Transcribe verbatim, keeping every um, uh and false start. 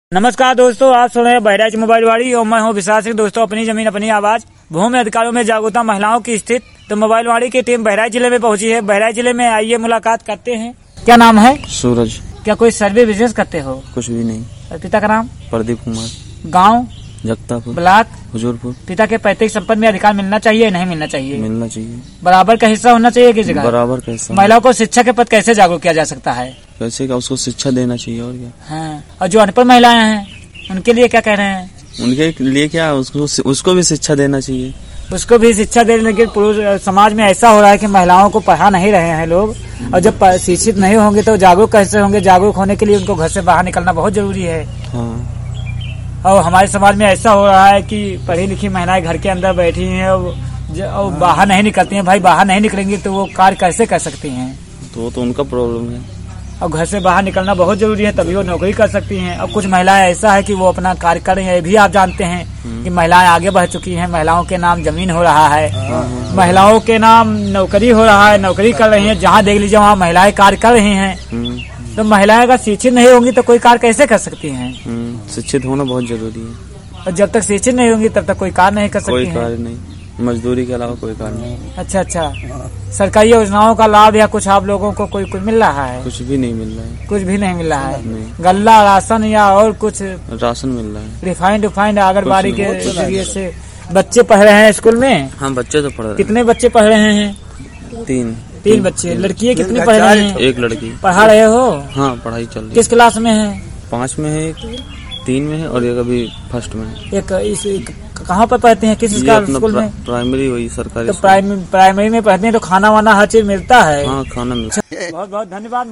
नमस्कार दोस्तों, आप सुन रहे हैं बहराइच मोबाइल वाड़ी और मैं हूं विशाल सिंह। दोस्तों, अपनी जमीन अपनी आवाज, भूमि अधिकारों में जागरूकता महिलाओं की स्थिति। तो मोबाइल वाड़ी की टीम बहराइच जिले में पहुंची है। बहराइच जिले में आइए मुलाकात करते हैं। क्या नाम है? सूरज। क्या कोई सर्वे बिजनेस करते हो? कुछ भी नहीं। और पिता का नाम? प्रदीप कुमार। गाँव? जगतापुर। ब्लॉक? हुजूरपुर। पिता के पैतृक संपत्ति में अधिकार मिलना चाहिए या नहीं मिलना चाहिए? मिलना चाहिए। बराबर का हिस्सा होना चाहिए किसी जगह? बराबर का हिस्सा। महिलाओं को शिक्षा के पद कैसे जागरूक किया जा सकता है? कैसे का उसको शिक्षा देना चाहिए और क्या। हाँ, और जो अनपढ़ महिलाएं हैं उनके लिए क्या कह रहे हैं? उनके लिए क्या, उसको उसको भी शिक्षा देना चाहिए। उसको भी शिक्षा देने के पुरुष समाज में ऐसा हो रहा है कि महिलाओं को पढ़ा नहीं रहे हैं लोग, और जब शिक्षित नहीं होंगे तो जागरूक कैसे होंगे? जागरूक होने के लिए उनको घर से बाहर निकलना बहुत जरूरी है। हाँ। और हमारे समाज में ऐसा हो रहा है कि पढ़ी लिखी महिलाएं घर के अंदर बैठी हैं और, और बाहर नहीं निकलती हैं। भाई, बाहर नहीं निकलेंगी तो वो कार्य कैसे कर सकती हैं? तो तो उनका प्रॉब्लम है। और घर से बाहर निकलना बहुत जरूरी है, तभी वो नौकरी कर सकती हैं। और कुछ महिलाएं ऐसा है कि वो अपना कार्य कर रही हैं। ये भी आप जानते हैं कि महिलाएं आगे बढ़ चुकी हैं। महिलाओं के नाम जमीन हो रहा है, महिलाओं के नाम नौकरी हो रहा है, नौकरी कर रही हैं। जहाँ देख लीजिए वहाँ महिलाएं कार्य कर रही हैं। तो महिलाएं अगर शिक्षित नहीं होंगी तो कोई कार्य कैसे कर सकती हैं? शिक्षित होना बहुत जरूरी है। और जब तक शिक्षित नहीं होंगी तब तक कोई कार्य नहीं कर सकती कोई हैं। कार्य नहीं, मजदूरी के अलावा कोई कार्य नहीं। अच्छा अच्छा, सरकारी योजनाओं का लाभ या कुछ आप लोगों को कोई कुछ मिल रहा है? कुछ भी नहीं मिल रहा है। कुछ भी नहीं मिल रहा है। नहीं। गल्ला, राशन या और कुछ? राशन मिल रहा है। रिफाइंड रिफाइंड अगरबारी के जरिए से। बच्चे पढ़ रहे हैं स्कूल में? हाँ, बच्चे तो पढ़ रहे हैं। कितने बच्चे पढ़ रहे हैं? तीन। तीन बच्चे। लड़कियाँ कितनी पढ़ रही हैं? एक लड़की। पढ़ा रहे हो? हाँ, पढ़ाई चल रही है। किस क्लास में है? पाँच में है, एक तीन में है और एक अभी फर्स्ट में है। एक इस एक, कहाँ पर पढ़ते हैं? किस स्कूल में? प्राइमरी वही सरकारी। तो प्राइमरी प्राइमरी में पढ़ते हैं तो खाना वाना हर चीज मिलता है? हाँ, खाना मिलता है। बहुत बहुत धन्यवाद।